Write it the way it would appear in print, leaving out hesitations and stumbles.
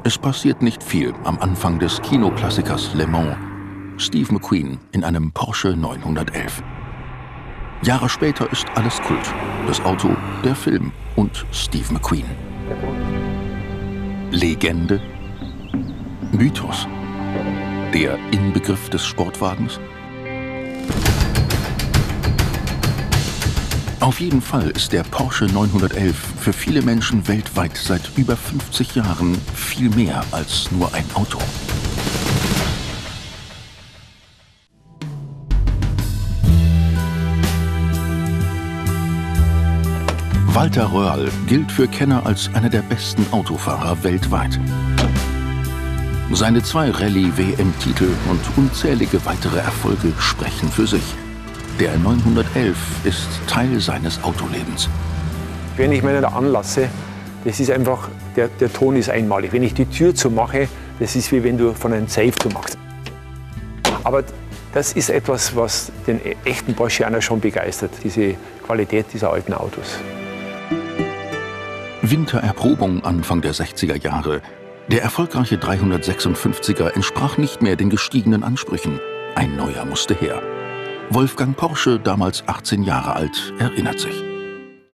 Es passiert nicht viel am Anfang des Kinoklassikers Le Mans. Steve McQueen in einem Porsche 911. Jahre später ist alles Kult. Das Auto, der Film und Steve McQueen. Legende? Mythos? Der Inbegriff des Sportwagens? Auf jeden Fall ist der Porsche 911 für viele Menschen weltweit seit über 50 Jahren viel mehr als nur ein Auto. Walter Röhrl gilt für Kenner als einer der besten Autofahrer weltweit. Seine 2 Rallye-WM-Titel und unzählige weitere Erfolge sprechen für sich. Der 911 ist Teil seines Autolebens. Wenn ich meinen anlasse, das ist einfach, der Ton ist einmalig. Wenn ich die Tür zumache, das ist wie wenn du von einem Safe zumachst. Aber das ist etwas, was den echten Porschianer schon begeistert, diese Qualität dieser alten Autos. Wintererprobung Anfang der 60er Jahre. Der erfolgreiche 356er entsprach nicht mehr den gestiegenen Ansprüchen. Ein neuer musste her. Wolfgang Porsche, damals 18 Jahre alt, erinnert sich.